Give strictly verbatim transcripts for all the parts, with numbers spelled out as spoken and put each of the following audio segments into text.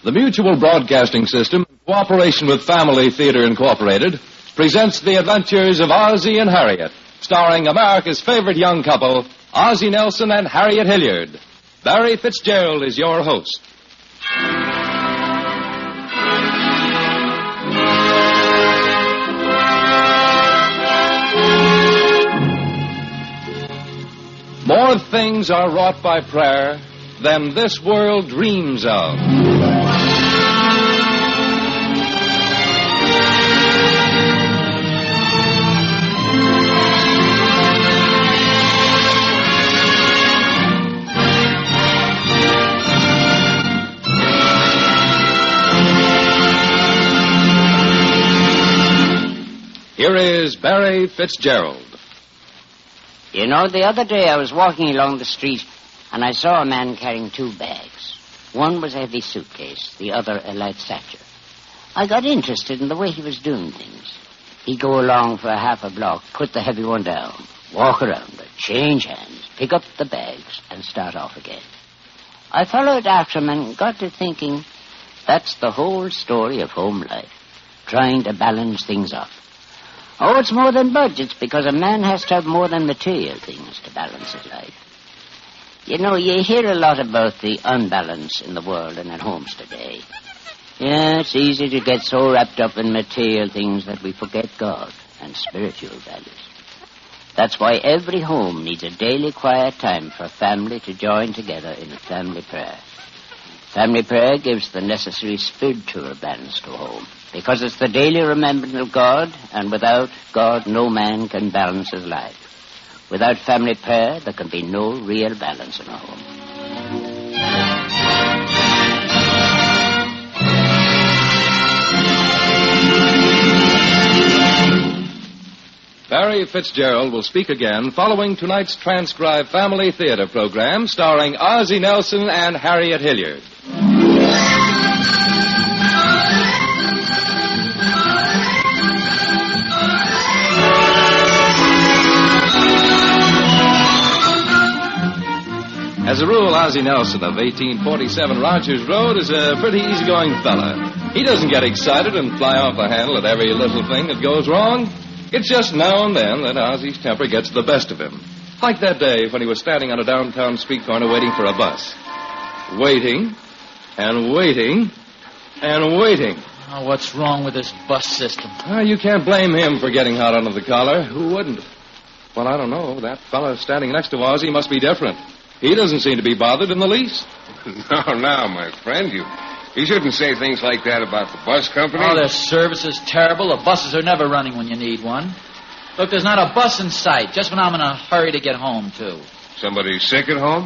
The Mutual Broadcasting System, in cooperation with Family Theater Incorporated, presents the adventures of Ozzie and Harriet, starring America's favorite young couple, Ozzie Nelson and Harriet Hilliard. Barry Fitzgerald is your host. More things are wrought by prayer than this world dreams of. Here is Barry Fitzgerald. You know, the other day I was walking along the street and I saw a man carrying two bags. One was a heavy suitcase, the other a light satchel. I got interested in the way he was doing things. He'd go along for a half a block, put the heavy one down, walk around it, change hands, pick up the bags, and start off again. I followed after him and got to thinking that's the whole story of home life, trying to balance things up. Oh, it's more than budgets, because a man has to have more than material things to balance his life. You know, you hear a lot about the unbalance in the world and at homes today. Yeah, it's easy to get so wrapped up in material things that we forget God and spiritual values. That's why every home needs a daily quiet time for a family to join together in a family prayer. Family prayer gives the necessary spiritual balance to a home, because it's the daily remembrance of God, and without God, no man can balance his life. Without family prayer, there can be no real balance in a home. Barry Fitzgerald will speak again following tonight's transcribed Family Theater program starring Ozzie Nelson and Harriet Hilliard. As a rule, Ozzie Nelson of eighteen forty-seven Rogers Road is a pretty easygoing fella. He doesn't get excited and fly off the handle at every little thing that goes wrong. It's just now and then that Ozzie's temper gets the best of him. Like that day when he was standing on a downtown street corner waiting for a bus. Waiting, and waiting, and waiting. Oh, what's wrong with this bus system? Well, you can't blame him for getting hot under the collar. Who wouldn't? Well, I don't know. That fella standing next to Ozzie must be different. He doesn't seem to be bothered in the least. No, now, my friend, you you shouldn't say things like that about the bus company. Oh, their service is terrible. The buses are never running when you need one. Look, there's not a bus in sight, just when I'm in a hurry to get home, too. Somebody sick at home?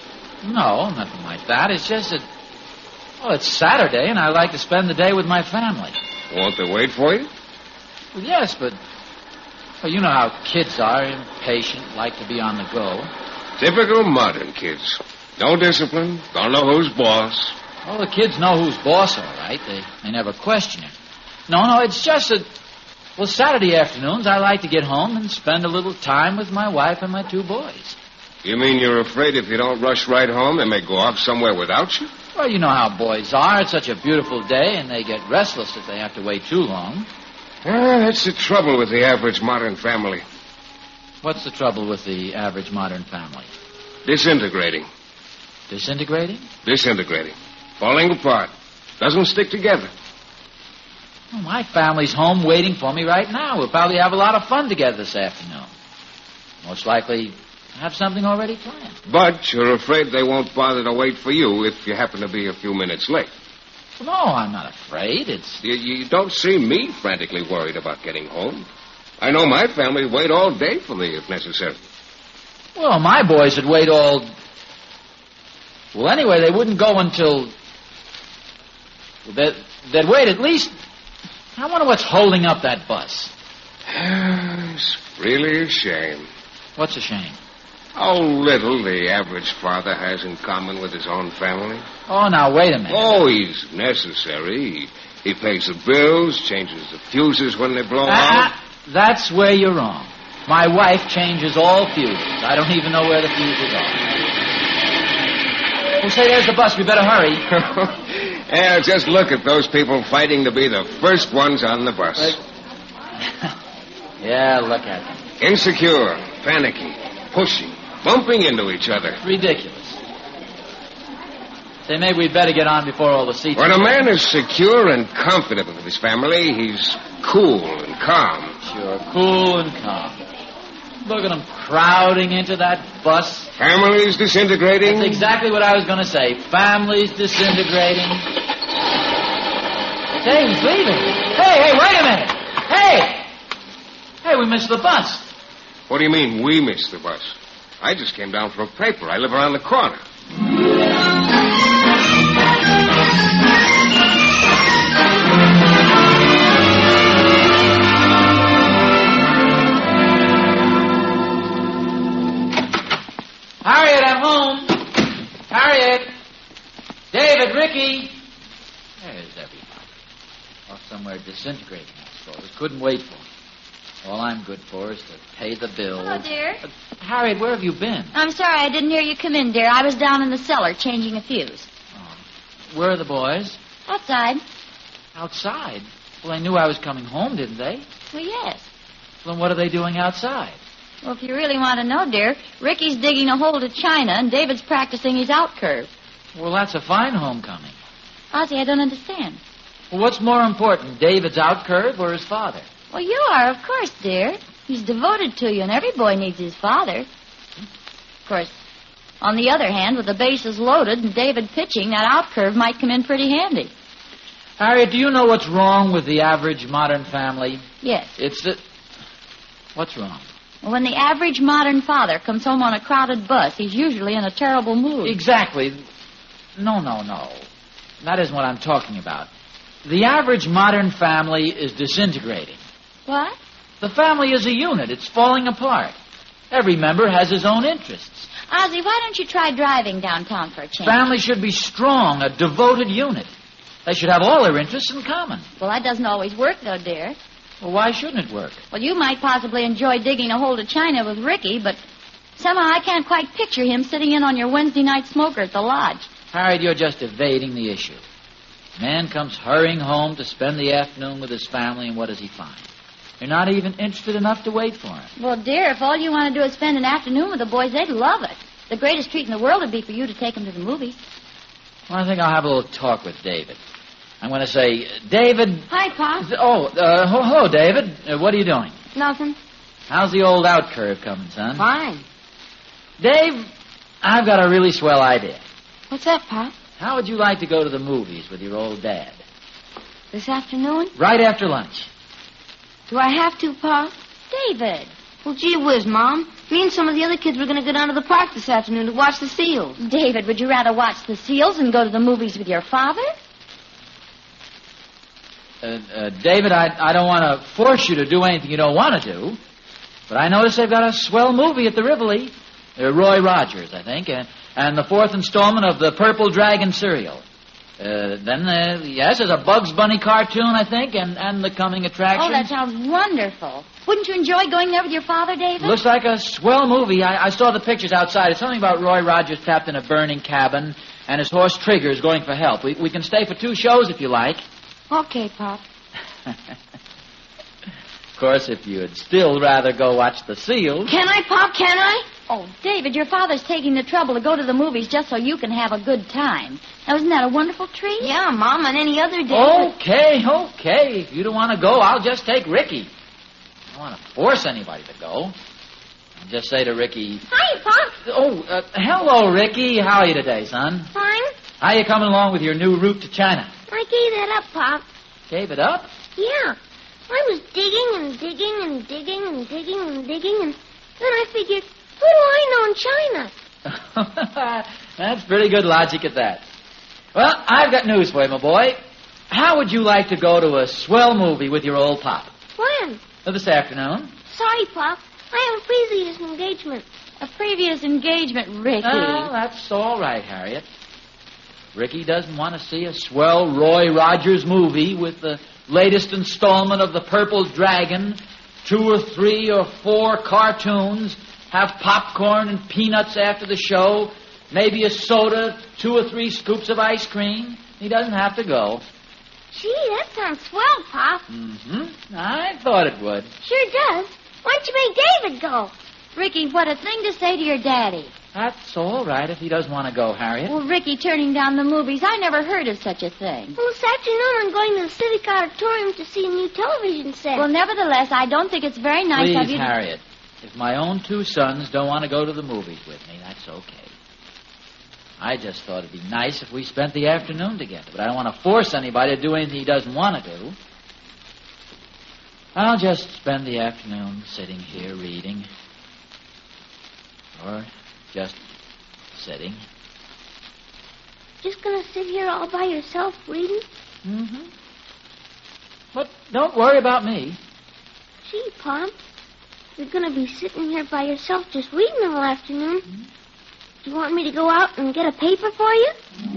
No, nothing like that. It's just that, well, it's Saturday, and I like to spend the day with my family. Won't they wait for you? Well, yes, but, well, you know how kids are, impatient, like to be on the go. Typical modern kids. No discipline, don't know who's boss. Well, the kids know who's boss, all right. They, they never question it. No, no, it's just that, well, Saturday afternoons I like to get home and spend a little time with my wife and my two boys. You mean you're afraid if you don't rush right home, they may go off somewhere without you? Well, you know how boys are. It's such a beautiful day, and they get restless if they have to wait too long. Ah, that's the trouble with the average modern family. What's the trouble with the average modern family? Disintegrating. Disintegrating? Disintegrating. Falling apart. Doesn't stick together. Well, my family's home waiting for me right now. We'll probably have a lot of fun together this afternoon. Most likely have something already planned. But you're afraid they won't bother to wait for you if you happen to be a few minutes late. Well, no, I'm not afraid. It's... You, you don't see me frantically worried about getting home. I know my family would wait all day for me if necessary. Well, my boys would wait all... Well, anyway, they wouldn't go until... They'd, they'd wait at least... I wonder what's holding up that bus. It's really a shame. What's a shame? How little the average father has in common with his own family. Oh, now, wait a minute. Oh, he's necessary. He, he pays the bills, changes the fuses when they blow ah, out. That's where you're wrong. My wife changes all fuses. I don't even know where the fuses are. Well, say, there's the bus. We better hurry. Yeah, just look at those people fighting to be the first ones on the bus. Yeah, look at them. Insecure, panicky, pushing, bumping into each other. Ridiculous. Say, maybe we'd better get on before all the seats... When a man is secure and confident with his family, he's cool and calm. Sure, cool and calm. Look at them crowding into that bus. Families disintegrating. That's exactly what I was going to say. Families disintegrating. Say, he's leaving. Hey, hey, wait a minute. Hey! Hey, we missed the bus. What do you mean, we missed the bus? I just came down for a paper. I live around the corner. Harriet, I'm home. Harriet. David, Ricky. There's everybody. Off somewhere disintegrating, I suppose. Couldn't wait for me. All I'm good for is to pay the bill. Hello, dear. Uh, Harriet, where have you been? I'm sorry I didn't hear you come in, dear. I was down in the cellar changing a fuse. Oh. Where are the boys? Outside. Outside? Well, they knew I was coming home, didn't they? Well, yes. Well, then what are they doing outside? Well, if you really want to know, dear, Ricky's digging a hole to China, and David's practicing his out curve. Well, that's a fine homecoming. Ozzie, I don't understand. Well, what's more important, David's out curve or his father? Well, you are, of course, dear. He's devoted to you, and every boy needs his father. Of course, on the other hand, with the bases loaded and David pitching, that out curve might come in pretty handy. Harriet, do you know what's wrong with the average modern family? Yes. It's that... What's wrong? Well, when the average modern father comes home on a crowded bus, he's usually in a terrible mood. Exactly. No, no, no. That isn't what I'm talking about. The average modern family is disintegrating. What? The family is a unit. It's falling apart. Every member has his own interests. Ozzie, why don't you try driving downtown for a change? Family should be strong, a devoted unit. They should have all their interests in common. Well, that doesn't always work, though, dear. Well, why shouldn't it work? Well, you might possibly enjoy digging a hole to China with Ricky, but somehow I can't quite picture him sitting in on your Wednesday night smoker at the lodge. Harriet, you're just evading the issue. Man comes hurrying home to spend the afternoon with his family, and what does he find? You're not even interested enough to wait for him. Well, dear, if all you want to do is spend an afternoon with the boys, they'd love it. The greatest treat in the world would be for you to take them to the movies. Well, I think I'll have a little talk with David. I'm going to say, David... Hi, Pop. Oh, uh, hello, David. Uh, what are you doing? Nothing. How's the old out curve coming, son? Fine. Dave, I've got a really swell idea. What's that, Pop? How would you like to go to the movies with your old dad? This afternoon? Right after lunch. Do I have to, Pop? David. Well, gee whiz, Mom. Me and some of the other kids were going to go down to the park this afternoon to watch the seals. David, would you rather watch the seals and go to the movies with your father? Uh, uh, David, I, I don't want to force you to do anything you don't want to do, but I notice they've got a swell movie at the Rivoli. Uh, Roy Rogers, I think, uh, and the fourth installment of the Purple Dragon serial. Uh, then, uh, yes, there's a Bugs Bunny cartoon, I think, and, and the coming attraction. Oh, that sounds wonderful. Wouldn't you enjoy going there with your father, David? Looks like a swell movie. I, I saw the pictures outside. It's something about Roy Rogers trapped in a burning cabin, and his horse Trigger is going for help. We, we can stay for two shows if you like. Okay, Pop. Of course, if you'd still rather go watch the seals... Can I, Pop, can I? Oh, David, your father's taking the trouble to go to the movies just so you can have a good time. Now, isn't that a wonderful treat? Yeah, Mom, on any other day. Okay, okay. If you don't want to go, I'll just take Ricky. I don't want to force anybody to go. I'll just say to Ricky... Hi, Pop. Oh, uh, hello, Ricky. How are you today, son? Fine. How you coming along with your new route to China? I gave that up, Pop. Gave it up? Yeah. I was digging and digging and digging and digging and digging, and then I figured, what do I know in China? That's pretty good logic at that. Well, I've got news for you, my boy. How would you like to go to a swell movie with your old pop? When? Uh, this afternoon. Sorry, Pop. I have a previous engagement. A previous engagement, Ricky. Oh, that's all right, Harriet. Ricky doesn't want to see a swell Roy Rogers movie with the latest installment of the Purple Dragon, two or three or four cartoons, have popcorn and peanuts after the show, maybe a soda, two or three scoops of ice cream. He doesn't have to go. Gee, that sounds swell, Pop. Mm-hmm. I thought it would. Sure does. Why don't you make David go? Ricky, what a thing to say to your daddy. That's all right if he doesn't want to go, Harriet. Well, Ricky turning down the movies, I never heard of such a thing. Well, this afternoon I'm going to the Civic Auditorium to see a new television set. Well, nevertheless, I don't think it's very nice Please, of you to... Harriet, if my own two sons don't want to go to the movies with me, that's okay. I just thought it'd be nice if we spent the afternoon together, but I don't want to force anybody to do anything he doesn't want to do. I'll just spend the afternoon sitting here reading. Or just sitting. Just gonna sit here all by yourself reading? Mm-hmm. But don't worry about me. Gee, Pop, you're gonna be sitting here by yourself just reading all afternoon. Mm-hmm. Do you want me to go out and get a paper for you?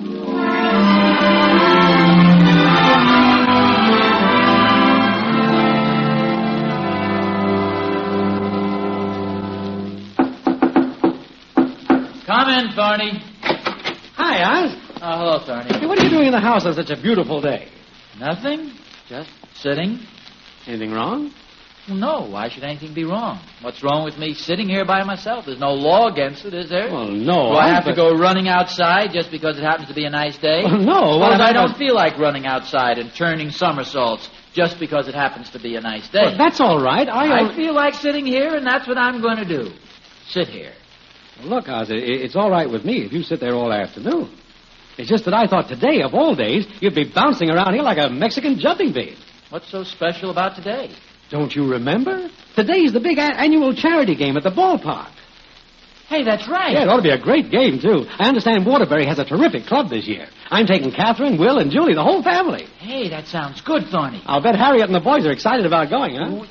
Come in, Thorny. Hi, Oz. Oh, hello, Thorny. Hey, what are you doing in the house on such a beautiful day? Nothing. Just sitting. Anything wrong? Well, no. Why should anything be wrong? What's wrong with me sitting here by myself? There's no law against it, is there? Well, no. Do I have but... to go running outside just because it happens to be a nice day? Well, no. Suppose I about... don't feel like running outside and turning somersaults just because it happens to be a nice day. Well, that's all right. I, I feel like sitting here, and that's what I'm going to do. Sit here. Well, look, Oz, it, it's all right with me if you sit there all afternoon. It's just that I thought today, of all days, you'd be bouncing around here like a Mexican jumping bean. What's so special about today? Don't you remember? Today's the big a- annual charity game at the ballpark. Hey, that's right. Yeah, it ought to be a great game, too. I understand Waterbury has a terrific club this year. I'm taking Catherine, Will, and Julie, the whole family. Hey, that sounds good, Thorny. I'll bet Harriet and the boys are excited about going, huh?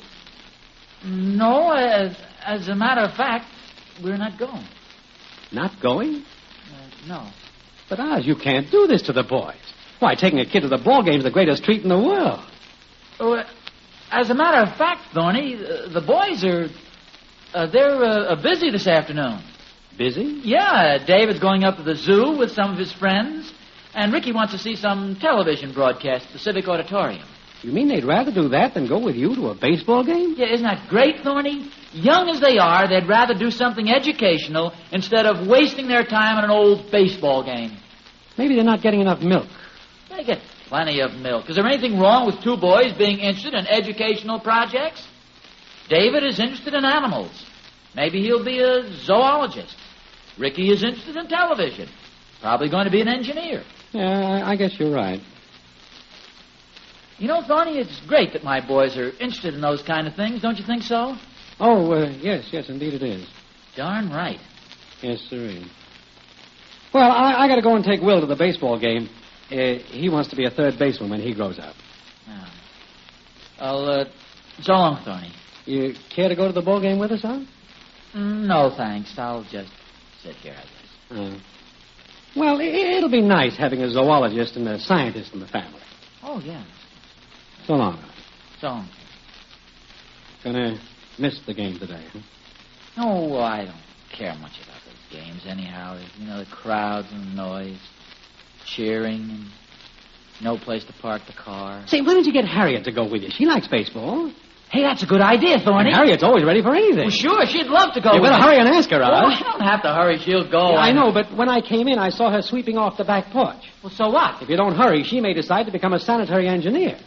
No, as, as a matter of fact, we're not going. Not going? Uh, no. But, Oz, you can't do this to the boys. Why, taking a kid to the ball game's the greatest treat in the world. Oh, uh, as a matter of fact, Thorny, uh, the boys are... Uh, they're uh, uh, busy this afternoon. Busy? Yeah, David's going up to the zoo with some of his friends, and Ricky wants to see some television broadcast at the Civic Auditorium. You mean they'd rather do that than go with you to a baseball game? Yeah, isn't that great, Thorny? Young as they are, they'd rather do something educational instead of wasting their time on an old baseball game. Maybe they're not getting enough milk. They get plenty of milk. Is there anything wrong with two boys being interested in educational projects? David is interested in animals. Maybe he'll be a zoologist. Ricky is interested in television. Probably going to be an engineer. Yeah, I guess you're right. You know, Thorny, it's great that my boys are interested in those kind of things. Don't you think so? Oh, uh, yes, yes, indeed it is. Darn right. Yes, sir. Well, I, I got to go and take Will to the baseball game. Uh, he wants to be a third baseman when he grows up. Oh. Well, uh, so long, Thorny. You care to go to the ball game with us, huh? Mm, no, thanks. I'll just sit here, I guess. Uh, well, it, it'll be nice having a zoologist and a scientist in the family. Oh, yeah. So long. So long. Gonna miss the game today, huh? Oh, I don't care much about those games anyhow. You know, the crowds and the noise, cheering, and no place to park the car. Say, why don't you get Harriet to go with you? She likes baseball. Hey, that's a good idea, Thorny. And Harriet's always ready for anything. Well, sure, she'd love to go. You with better me. hurry and ask her, Oh, Oz. I don't have to hurry. She'll go. Yeah, I and- know, but when I came in, I saw her sweeping off the back porch. Well, so what? If you don't hurry, she may decide to become a sanitary engineer.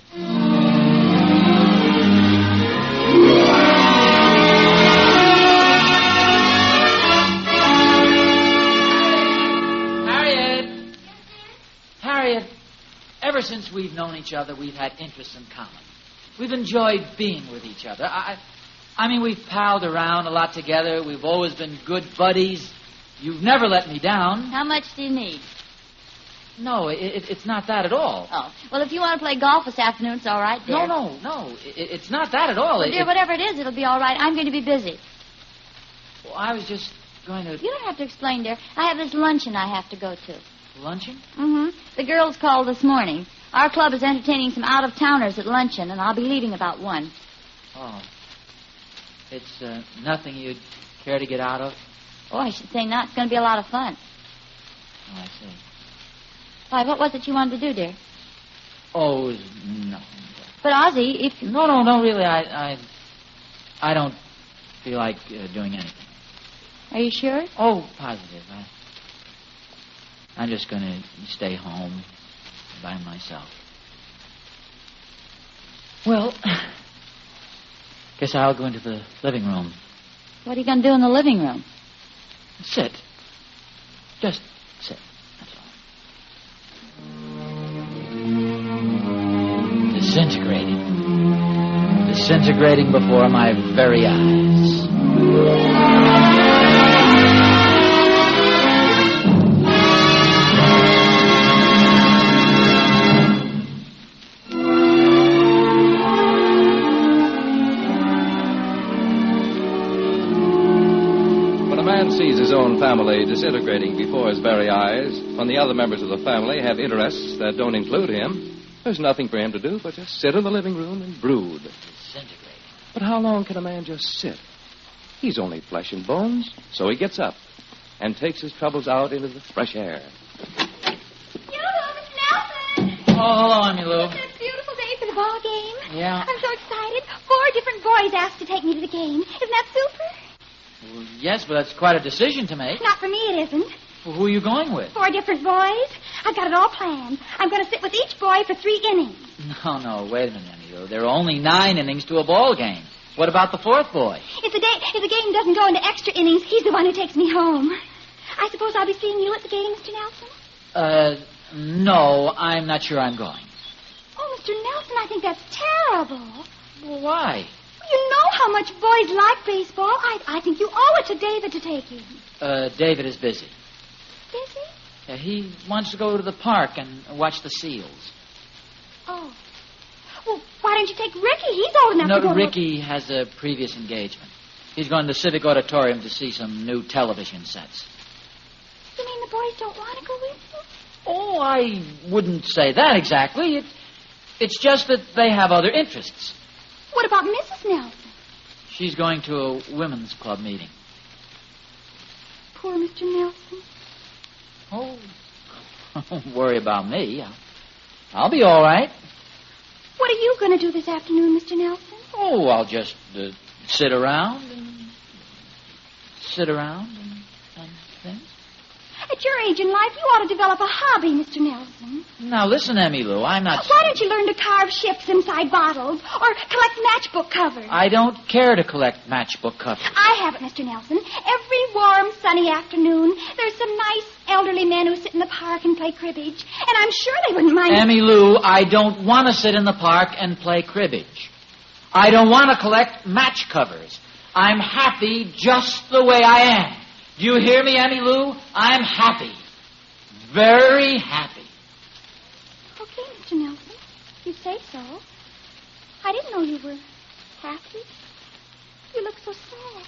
Harriet! Harriet, ever since we've known each other, we've had interests in common. We've enjoyed being with each other. I, I mean, we've palled around a lot together. We've always been good buddies. You've never let me down. How much do you need? No, it, it, it's not that at all. Oh, well, if you want to play golf this afternoon, it's all right, dear. No, no, no. It, it's not that at all. Well, It- dear, it- whatever it is, it'll be all right. I'm going to be busy. well, I was just going to... You don't have to explain, dear. I have this luncheon I have to go to. Luncheon? Mm-hmm. The girls called this morning. Our club is entertaining some out-of-towners at luncheon, and I'll be leaving about one. Oh. It's uh, nothing you'd care to get out of? Oh, I should say not. It's going to be a lot of fun. Oh, I see. Why, what was it you wanted to do, dear? Oh, no. But, Ozzie, if you... No, no, no, really, I... I, I don't feel like uh, doing anything. Are you sure? Oh, positive. I, I'm just going to stay home by myself. Well, guess I'll go into the living room. What are you going to do in the living room? Sit. Just sit. That's all. Disintegrating. Disintegrating before my very eyes. Sees his own family disintegrating before his very eyes, when the other members of the family have interests that don't include him, there's nothing for him to do but just sit in the living room and brood. Disintegrating. But how long can a man just sit? He's only flesh and bones, so he gets up and takes his troubles out into the fresh air. Yoo-hoo, Mister Nelson! Oh, hello, Emmylou. It's a beautiful day for the ball game. Yeah. I'm so excited. Four different boys asked to take me to the game. Isn't that super? Well, yes, but that's quite a decision to make. Not for me, it isn't. Well, who are you going with? Four different boys. I've got it all planned. I'm going to sit with each boy for three innings. No, no, wait a minute, Emmylou. There are only nine innings to a ball game. What about the fourth boy? If the, day, if the game doesn't go into extra innings, he's the one who takes me home. I suppose I'll be seeing you at the game, Mister Nelson? Uh, no, I'm not sure I'm going. Oh, Mister Nelson, I think that's terrible. Well, why? You know how much boys like baseball. I, I think you owe it to David to take him. Uh, David is busy. Busy? Uh, he wants to go to the park and watch the seals. Oh. Well, why don't you take Ricky? He's old enough No, to go Ricky to... has a previous engagement. He's going to the Civic Auditorium to see some new television sets. You mean the boys don't want to go with you? Oh, I wouldn't say that exactly. It, it's just that they have other interests. What about Missus Nelson? She's going to a women's club meeting. Poor Mister Nelson. Oh, don't worry about me. I'll, I'll be all right. What are you going to do this afternoon, Mister Nelson? Oh, I'll just uh, sit around and sit around and, and things. At your age in life, you ought to develop a hobby, Mister Nelson. Now, listen, Emmylou, I'm not... Why don't you learn to carve ships inside bottles or collect matchbook covers? I don't care to collect matchbook covers. I have it, Mister Nelson. Every warm, sunny afternoon, there's some nice elderly men who sit in the park and play cribbage, and I'm sure they wouldn't mind... Emmylou, I don't want to sit in the park and play cribbage. I don't want to collect match covers. I'm happy just the way I am. Do you hear me, Emmylou? I'm happy. Very happy. Okay, Mister Nelson. You say so. I didn't know you were happy. You look so sad.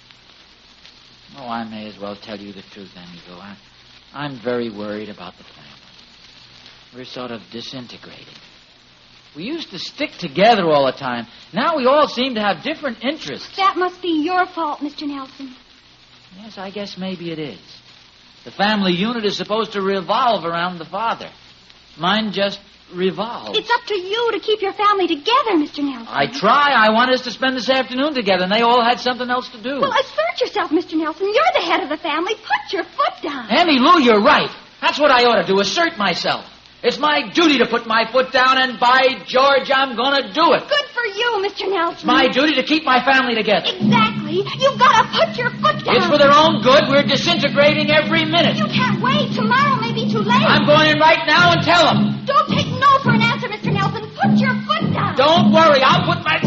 Oh, I may as well tell you the truth, Emmylou. I, I'm very worried about the family. We're sort of disintegrating. We used to stick together all the time. Now we all seem to have different interests. That must be your fault, Mister Nelson. Yes, I guess maybe it is. The family unit is supposed to revolve around the father. Mine just revolves. It's up to you to keep your family together, Mister Nelson. I try. I want us to spend this afternoon together, and they all had something else to do. Well, assert yourself, Mister Nelson. You're the head of the family. Put your foot down. Emmylou, you're right. That's what I ought to do, assert myself. It's my duty to put my foot down, and by George, I'm going to do it. Good for you, Mister Nelson. It's my duty to keep my family together. Exactly. You've got to put your foot down. It's for their own good. We're disintegrating every minute. You can't wait. Tomorrow may be too late. I'm going in right now and tell them. Don't take no for an answer, Mister Nelson. Put your foot down. Don't worry. I'll put my...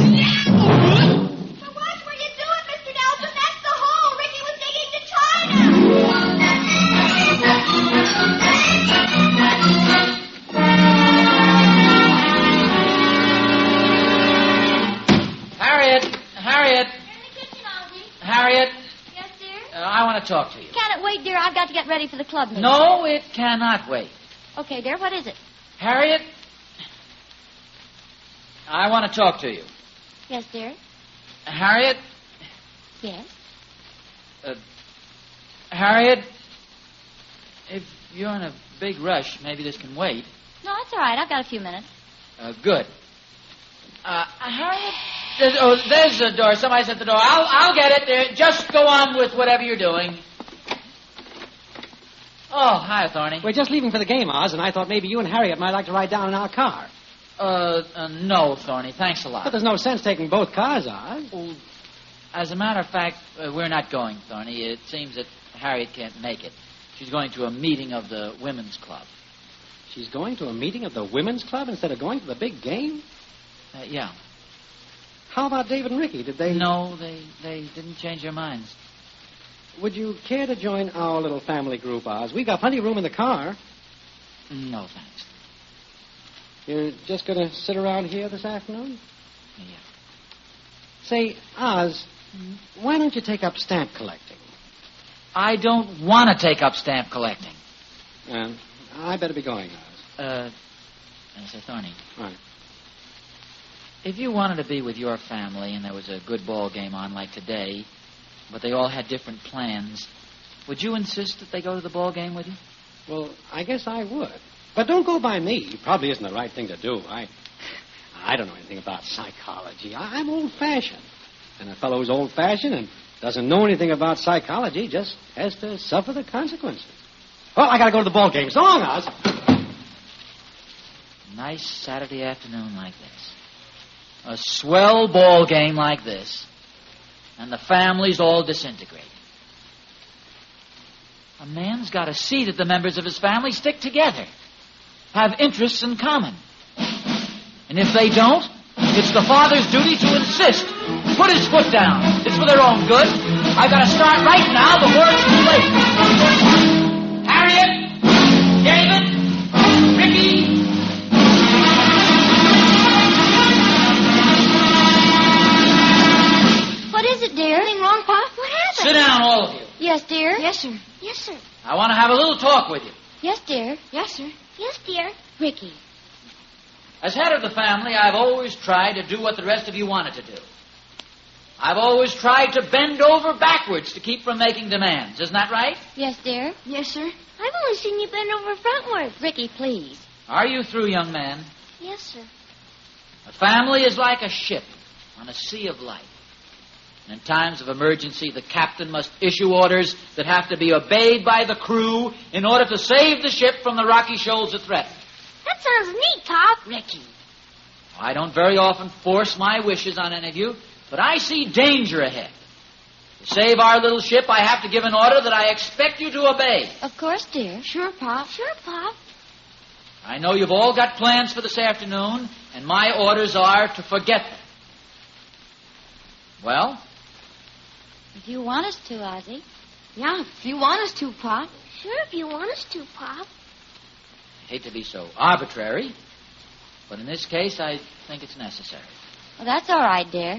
So watch where you do it, Mister Nelson. That's the hole Ricky was digging to China. Harriet, Harriet, In the kitchen, Ozzie. Harriet, Yes, dear? uh, I want to talk to you. Can it wait, dear? I've got to get ready for the club meeting. No, it cannot wait. Okay, dear, what is it? Harriet, I want to talk to you. Yes, dear? Harriet, Yes? uh, Harriet, if you're in a big rush, maybe this can wait. No, it's all right. I've got a few minutes. Uh, good. Uh, Harriet? There's, oh, there's the door. Somebody's at the door. I'll, I'll get it. There. Just go on with whatever you're doing. Oh, hi, Thorny. We're just leaving for the game, Oz, and I thought maybe you and Harriet might like to ride down in our car. Uh, uh no, Thorny. Thanks a lot. But there's no sense taking both cars, Oz. Well, as a matter of fact, uh, we're not going, Thorny. It seems that Harriet can't make it. She's going to a meeting of the women's club. She's going to a meeting of the women's club instead of going to the big game? Uh, yeah. How about David and Ricky? Did they... No, they, they didn't change their minds. Would you care to join our little family group, Oz? We've got plenty of room in the car. No, thanks. You're just going to sit around here this afternoon? Yeah. Say, Oz, why don't you take up stamp collecting? I don't want to take up stamp collecting. Um, I better be going, Oz. Uh, I say, Thorny. All right. If you wanted to be with your family and there was a good ball game on like today, but they all had different plans, would you insist that they go to the ball game with you? Well, I guess I would. But don't go by me. It probably isn't the right thing to do. I I don't know anything about psychology. I, I'm old-fashioned. And a fellow who's old-fashioned and doesn't know anything about psychology just has to suffer the consequences. Well, I got to go to the ball game. So long, Oz. Nice Saturday afternoon like this. A swell ball game like this. And the family's all disintegrated. A man's got to see that the members of his family stick together, have interests in common. And if they don't, it's the father's duty to insist. Put his foot down. It's for their own good. I've got to start right now before it's too late. Harriet! David! Ricky! What is it, dear? Anything wrong, Pop? What happened? Sit down, all of you. Yes, dear? Yes, sir. Yes, sir. I want to have a little talk with you. Yes, dear. Yes, sir. Yes, dear. Ricky. As head of the family, I've always tried to do what the rest of you wanted to do. I've always tried to bend over backwards to keep from making demands. Isn't that right? Yes, dear. Yes, sir. I've only seen you bend over frontward. Ricky, please. Are you through, young man? Yes, sir. A family is like a ship on a sea of life. And in times of emergency, the captain must issue orders that have to be obeyed by the crew in order to save the ship from the rocky shoals that threaten. That sounds neat, Pop. Ricky. I don't very often force my wishes on any of you, but I see danger ahead. To save our little ship, I have to give an order that I expect you to obey. Of course, dear. Sure, Pop. Sure, Pop. I know you've all got plans for this afternoon, and my orders are to forget them. Well? If you want us to, Ozzy. Yeah, if you want us to, Pop. Sure, if you want us to, Pop. I hate to be so arbitrary, but in this case, I think it's necessary. Well, that's all right, dear.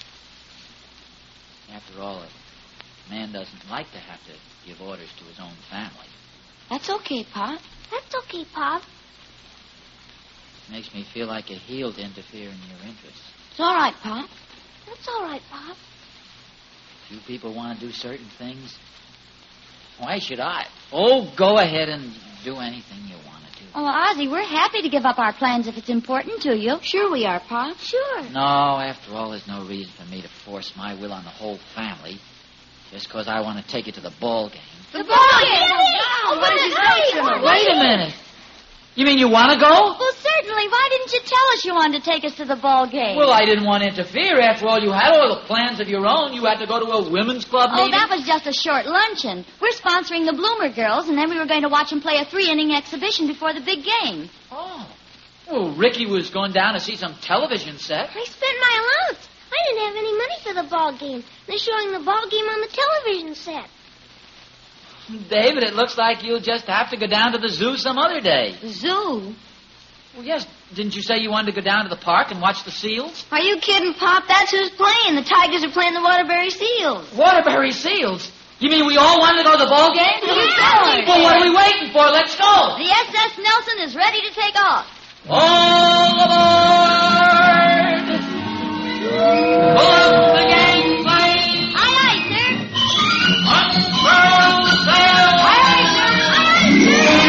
After all, a man doesn't like to have to give orders to his own family. That's okay, Pop. That's okay, Pop. It makes me feel like a heel to interfere in your interests. It's all right, Pop. That's all right, Pop. If you people want to do certain things, why should I? Oh, go ahead and do anything you want to do. Oh, well, Ozzy, we're happy to give up our plans if it's important to you. Sure we are, Pop. Sure. No, after all, there's no reason for me to force my will on the whole family just because I want to take you to the ball game. The, the ball game! Oh, what is it? Wait a minute. You mean you want to go? Well, certainly. Why didn't you tell us you wanted to take us to the ball game? Well, I didn't want to interfere. After all, you had all the plans of your own. You had to go to a women's club Oh, meeting. that was just a short luncheon. We're sponsoring the Bloomer Girls, and then we were going to watch them play a three-inning exhibition before the big game. Oh. Well, Ricky was going down to see some television set. I spent my allowance. I didn't have any money for the ball game. They're showing the ball game on the television set. David, it looks like you'll just have to go down to the zoo some other day. The zoo? Well, yes. Didn't you say you wanted to go down to the park and watch the seals? Are you kidding, Pop? That's who's playing. The Tigers are playing the Waterbury Seals. Waterbury Seals? You mean we all wanted to go to the ball game? Yeah. Well, what are we waiting for? Let's go. The S S Nelson is ready to take off. All aboard! Pull up the gangplank! Aye, aye, sir. Unfurl the sail! Aye, aye, sir. Aye, aye, sir.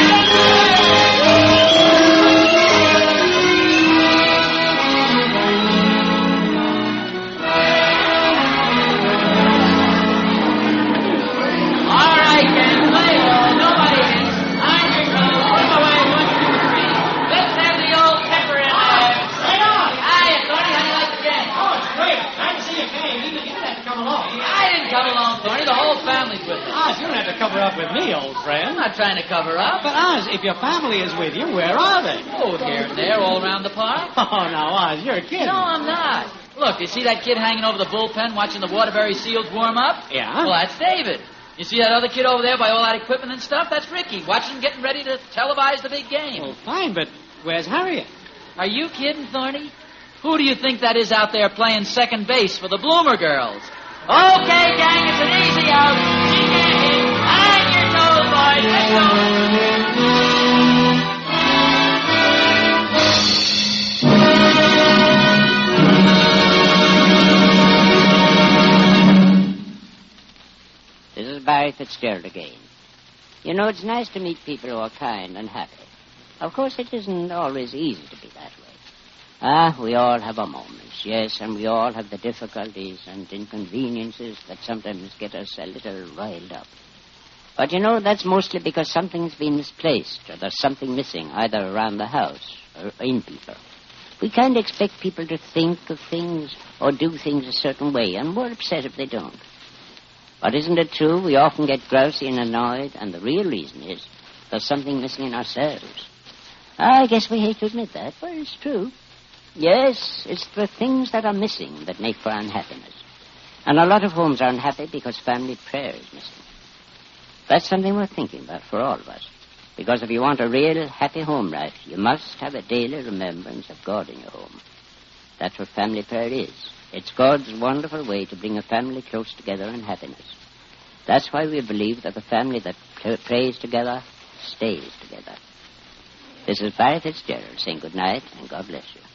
friend. I'm not trying to cover up. But, Oz, if your family is with you, where are they? Oh, here and there, all around the park. Oh, now, Oz, you're kidding. No, I'm not. Look, you see that kid hanging over the bullpen watching the Waterbury Seals warm up? Yeah? Well, that's David. You see that other kid over there by all that equipment and stuff? That's Ricky, watching him getting ready to televise the big game. Well, fine, but where's Harriet? Are you kidding, Thorny? Who do you think that is out there playing second base for the Bloomer girls? Okay, gang, it's an easy out. She can't hit. Hang your toes, boys. Let's go. This is Barry Fitzgerald again. You know, it's nice to meet people who are kind and happy. Of course, it isn't always easy to be that way. Ah, we all have our moments, yes, and we all have the difficulties and inconveniences that sometimes get us a little riled up. But, you know, that's mostly because something's been misplaced or there's something missing either around the house or in people. We can't expect people to think of things or do things a certain way, and we're upset if they don't. But isn't it true we often get grousy and annoyed, and the real reason is there's something missing in ourselves? I guess we hate to admit that, but it's true. Yes, it's the things that are missing that make for unhappiness. And a lot of homes are unhappy because family prayer is missing. That's something worth thinking about for all of us. Because if you want a real happy home life, you must have a daily remembrance of God in your home. That's what family prayer is. It's God's wonderful way to bring a family close together in happiness. That's why we believe that the family that prays together stays together. This is Barry Fitzgerald saying good night and God bless you.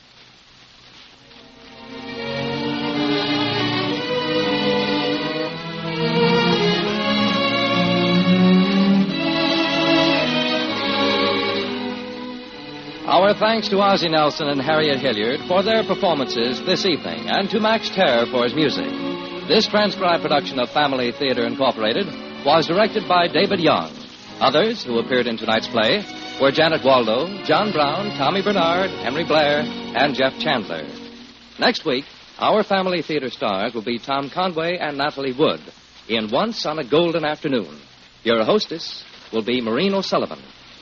Our thanks to Ozzie Nelson and Harriet Hilliard for their performances this evening, and to Max Terr for his music. This transcribed production of Family Theater Incorporated was directed by David Young. Others who appeared in tonight's play were Janet Waldo, John Brown, Tommy Bernard, Henry Blair, and Jeff Chandler. Next week, our Family Theater stars will be Tom Conway and Natalie Wood in Once on a Golden Afternoon. Your hostess will be Maureen O'Sullivan.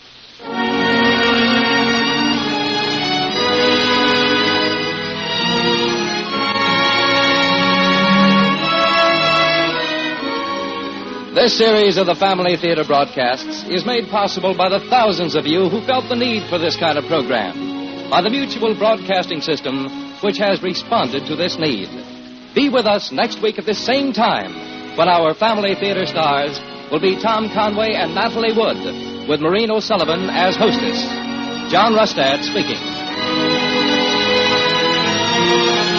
This series of the Family Theater broadcasts is made possible by the thousands of you who felt the need for this kind of program, by the Mutual Broadcasting System, which has responded to this need. Be with us next week at this same time, when our Family Theater stars will be Tom Conway and Natalie Wood, with Maureen O'Sullivan as hostess. John Rustad speaking.